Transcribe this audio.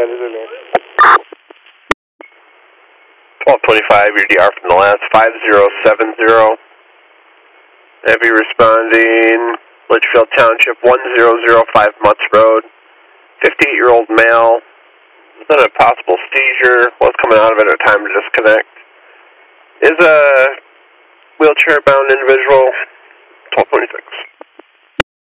Lily. 1225, your DR from the last 5070. Heavy responding, Litchfield Township, 1005 Mutts Road. 58-year-old male. Been a possible seizure. Was coming out of it at a time to disconnect. Is a wheelchair-bound individual. 1226.